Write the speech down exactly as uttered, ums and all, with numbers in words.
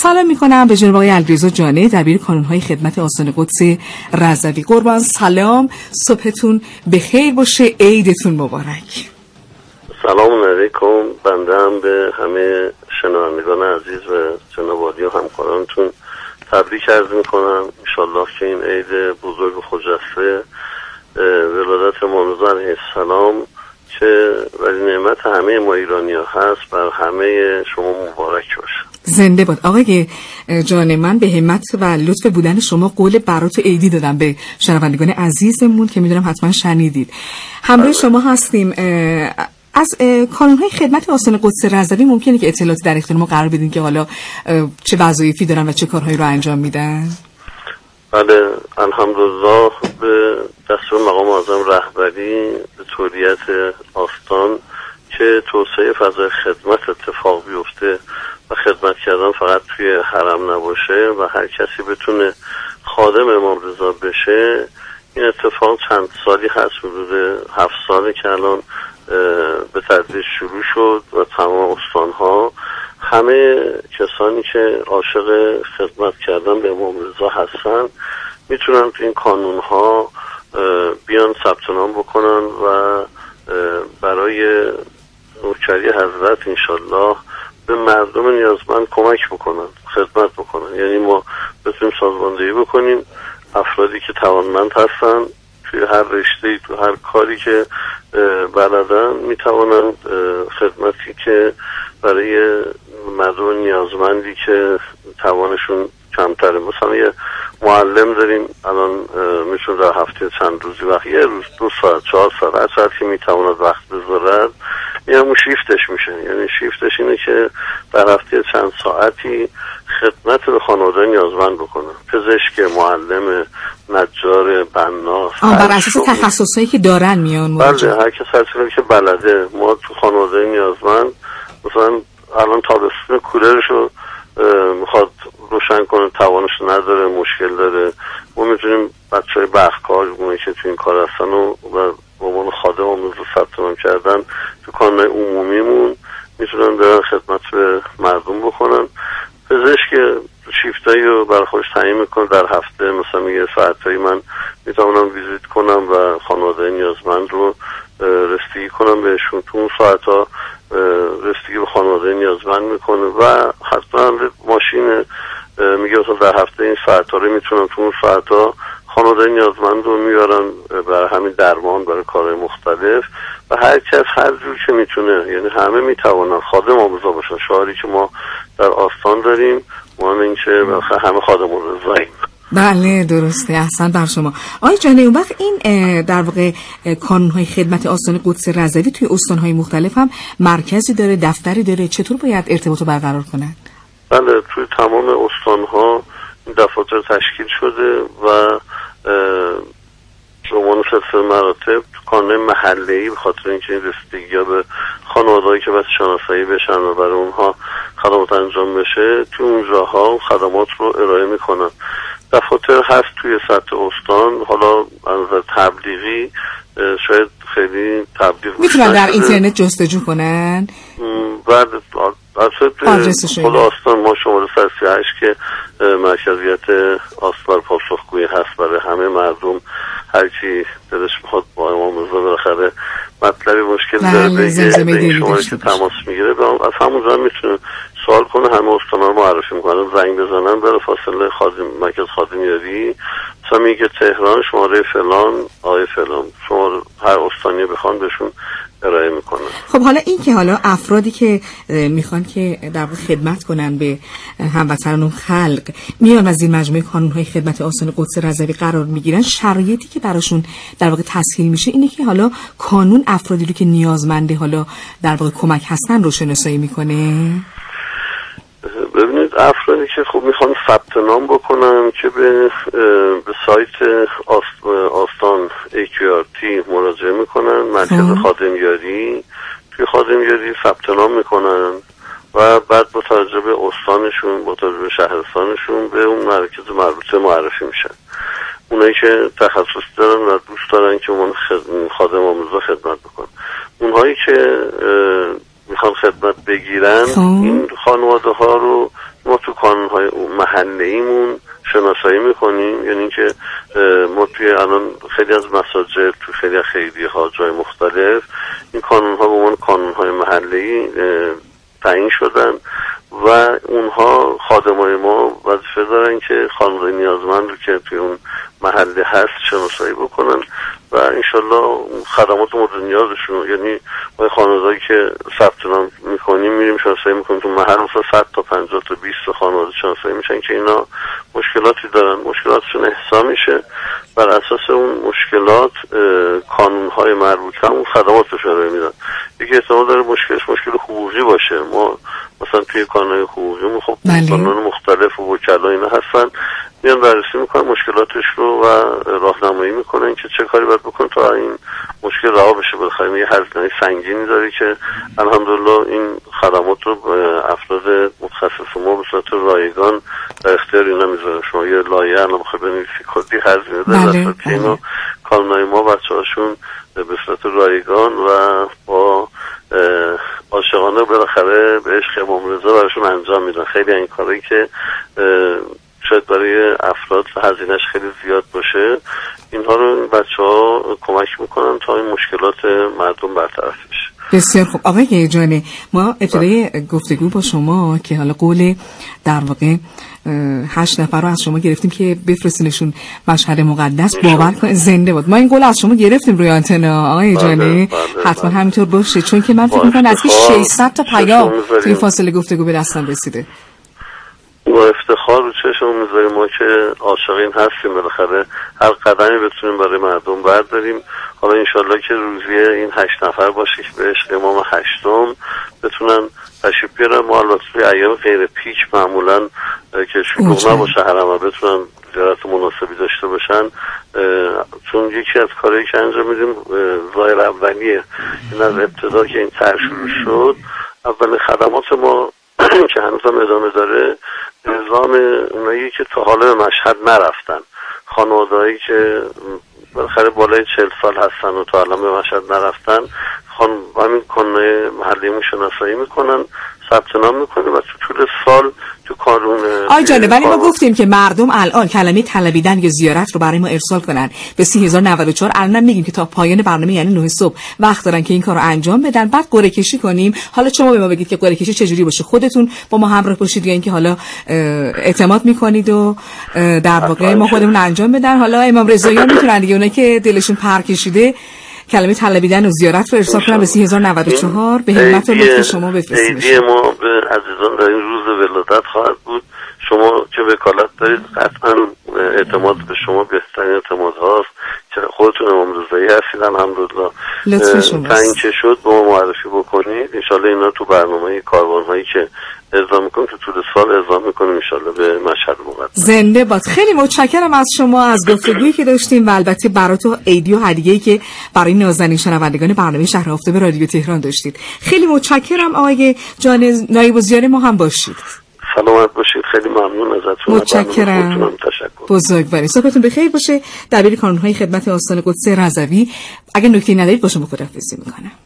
سلام میکنم به جناب آقای علیرضا جانه، دبیر کانونهای خدمت آستان قدس رضوی. قربان سلام، صبحتون بخیر باشه، عیدتون مبارک. سلام علیکم. بنده هم به همه شنوندگان عزیز و جناب عالی و همکارانتون تبریک عرض میکنم. انشالله که این عید بزرگ و خجسته ولادت امام رضا علیه السلام که ولی نعمت همه ما ایرانی ها هست بر همه شما مبارک باشه. زنده باد. آقای جان، من به همت و لطف بودن شما قول برات عیدی دادم به شنوندگان عزیزمون که میدونم حتما شنیدید. همراه شما هستیم. از کانونهای خدمت آستان قدس رضوی ممکنه که اطلاعاتی در اختیار ما قرار بدین که حالا چه وظایفی دارن و چه کارهایی رو انجام میدن؟ بله، الحمدلله به دستور مقام اعظم رهبری به طوریت آستان که توسعه فضای خدمت اتفاق بیفته و خدمت کردن فقط توی حرم نباشه و هر کسی بتونه خادم امام رضا بشه. این اتفاق چند سالی هست، حدود هفت ساله که الان به تدریج شروع شد و تمام استانها همه کسانی که عاشق خدمت کردن به امام رضا هستن میتونن تو این کانونها بیان ثبت نام بکنن و برای نوکری حضرت انشالله به مردم نیازمند کمک بکنن، خدمت بکنن. یعنی ما بتونیم سازماندهی بکنیم افرادی که توانمند هستن توی هر رشته‌ای، تو هر کاری که بلدن میتوانند خدمتی که برای مردم نیازمندی که توانشون کمتره، مثلا یه معلم داریم الان میتونه در هفته چند روزی وقت یه روز دو ساعت چهار ساعت هر ساعت که میتواند وقت بذارد این همون شیفتش میشه. یعنی شیفتش اینه که در هفته چند ساعتی خدمت به خانواده نیازمند بکنه. پزشک، معلم، نجار، بنا، بر اساس تخصصایی که دارن میان. بله، هر کس هر چیزی که بلده. ما تو خانواده نیازمند مثلا الان تابستون کولرشو میخواد روشن کنه، توانش نداره، مشکل داره، ما میتونیم بچهای بخکار اونایی که تو این کار هستن و به عنوان خادم آموز ثبت نام کردن تو کانونهای عمومیمون میتونن برن خدمت به مردم بکنن. پزشک شیفتایی رو برای خودش تعیین میکنه، در هفته مثلا میگه ساعتایی من میتونم ویزیت کنم و خانواده نیازمند رو رسیدگی کنم بهشون. تو اون ساعتا رسیدگی به خانواده نیازمند میکنه و حتما ماشین میگه مثلا در هفته این ساعتا رو میتونم تو اون ساعتا خانواده نیازمند رو میارن برای همین درمان، برای کارهای مختلف و هر کس هر جور که میتونه. یعنی همه میتوانن خادم آموزا باشن. شعاری که ما در آستان داریم مهم این که همه خادم رضاییم. بله درسته، احسن بر شما. آقای جانه، اون وقت این در واقع کانونهای خدمت آستان قدس رضوی توی استانهای مختلف هم مرکزی داره، دفتری داره، چطور باید ارتباط رو برقرار کنن؟ بله، توی تمام استانها دفاتر تشکیل شده و شما سلسله مراتب کانون محله‌ای به خاطر اینکه این رسیدگی‌ها به خانواده‌ای که بس شناسایی بشن و برای اونها خدمات انجام بشه تو اونجاها خدمات رو ارائه میکنن. دفاتر هست توی سطح استان. حالا از نظر تبلیغی شاید خیلی تبلیغ میتونن در اینترنت جستجو کنن. بعد اصلا خود آستان ما شماره صد و سی و هشت که مرکزیت آستان پاسخگویی هست برای همه مردم. هر کی دلش میخواد با امام رضا بالاخره مطلبی مشکل داره بگه به این شماره که تماس میگیره از همونجا میتونه سوال کنه. همه استانا رو معرفی میکنن، زنگ بزنن بره فاصله خادم مرکز خادمیاری مثلا میگه تهران شماره فلان آقای فلان، شما هر استانی بخوان بهشون ارائه میکنن. خب حالا این که حالا افرادی که میخوان که در واقع خدمت کنن به هموطنان و خلق میان از این مجموعه کانونهای خدمت آستان قدس رضوی قرار میگیرن، شرایطی که براشون در واقع تسهیل میشه اینه که حالا کانون افرادی رو که نیازمنده حالا در واقع کمک هستن رو شناسایی میکنه. ببینید افرادی که خوب میخوان ثبت نام بکنن که به به سایت آستان ای کیو آر تی مراجعه میکنن، مرکز خادمیاری. توی خادمیاری ثبت نام میکنن و بعد با توجه به استانشون، با توجه به شهرستانشون به اون مرکز مربوطه معرفی میشن. اونایی که تخصص دارن و دوست دارن که اون خادم آموزا خدمت بکنن. اونهایی که میخوان خدمت بگیرن این خانواده ها رو ما تو کانون کانونهای محله‌ایمون شناسایی میکنیم. یعنی که ما توی الان خیلی از مساجد، توی خیلی خیریه ها، جای مختلف این کانون ها به عنوان کانون های محلی تعیین شدن و اونها خادمای ما وظیفه دارن که خانواده نیازمند رو که توی اون محله هست شناسایی بکنن و انشالله خدمات مورد نیازشون، یعنی ما خانواده‌ای که ثبت نام میکنیم میریم شناسایی میکنیم تو محل، مثلا صد تا پنجاه تا بیست تا خانواده شناسایی میشن که اینا مشکلاتی دارن، مشکلاتشون احسا میشه، بر اساس اون مشکلات کانون‌های مربوطه هم خدمات رو ارائه میدن. یکی احتمال داره مشکلش مشکل حقوقی باشه، ما مثلا توی کانون‌های حقوقی خب قانون مختلف و وکلا اینا هستن، میان بررسی میکنن مشکلاتش رو و راهنمایی میکنن که چه کاری باید بکن تا این مشکل رها بشه. بالاخره یه هزینه سنگینی داره که الحمدلله این خدمات رو افراد متخصص ما به صورت رایگان در اختیار اینا میذارن. شما یه لایحه الان بخوای بنویسی کلی هزینه داره، واسه اینو کانونای ما بچه‌هاشون به صورت رایگان و با عاشقانه بالاخره به عشق امام رضا براشون انجام میدن. خیلی این کاری که شاید برای افراد هزینه‌اش خیلی زیاد باشه، اینها رو این بچه‌ها کمک میکنن تا این مشکلات مردم برطرف بشه. بسیار خوب. آقای جانه، ما ابتدای گفتگو با شما که حالا قول در واقع هشت نفر رو از شما گرفتیم که بفرستینشون مشهد مقدس، باور کنید زنده بود. ما این قول از شما گرفتیم روی آنتنا آقای جانه، حتما همینطور باشه، چون که من فکر می‌کنم از ششصد تا پیام توی فاصله گفتگو به دستم رسیده. با افتخار رو چشم میذاریم ما که عاشقین هستیم، بالاخره هر قدمی بتونیم برای مردم برداریم. حالا انشالله که روزی این هشت نفر باشه که به عشق امام هشتم بتونن تشریف بیارن. ما البته توی ایام غیر پیک معمولا که شلوغ نباشه حرم بتونن زیارت مناسبی داشته باشن، چون یکی از کارهایی که انجام میدیم ظاهر اولیه. این از ابتدا که این طرح شروع شد، اولین خدمات ما که هنوزم ادامه داره، نظام اونایی که تا حالا به مشهد نرفتن، خانواده‌ای که بالاخره بالای چهل سال هستن و تا الان به مشهد نرفتن، خان همین کانون محلیمون شناسایی میکنن، ثبت نام میکنن و تو طول سال تو کانون. آی جانه، ولی ما گفتیم که مردم الان کلمه طلبیدن یا زیارت رو برای ما ارسال کنن به سه هزار و نود و چهار. الان میگیم که تا پایان برنامه یعنی نه صبح وقت دارن که این کارو انجام بدن، بعد قرعه کشی کنیم. حالا شما به ما بگید که قرعه کشی چه جوری باشه، خودتون با ما همراه باشید یا اینکه حالا اعتماد میکنید و در واقع ما خودمون انجام بدن. حالا امام رضاییان میتونن دیگه، اونایی که دلشون پر کشیده کلمه طلبیدن و زیارت رو ارسال کنن به سه هزار و نود و چهار. به همت و لطف شما بفرستید. ایدی ما به عزیزان در این روز ولادت خواهد بود. شما که وکالت دارید قطعا اعتماد به شما بهترین اعتماد هاست که خودتون امام رضایی هستید. الحمدلله لطف شما تعیین که شد به ما معرفی بکنید. انشالله اینا تو برنامه کاروان هایی که اعزام میکنیم که طول سال اعزام میکنیم انشالله به مشهد مقدس. زنده باد. خیلی متشکرم از شما، از گفتگویی که داشتیم و البته براتون ایدی و هدیه‌ای که برای نازنین شنوندگان برنامه شهر آفتاب رادیو تهران داشتید. خیلی متشکرم آقای جان، نایب الزیار ما هم باشید. سلامت باشید. خیلی ممنون ازتون. متشکرم. بزرگواری. صبحتون بخیر باشه. دبیر کانون‌های خدمت آستان قدس رضوی. اگه نکته‌ای ندارید با شما خداحافظی می‌کنم.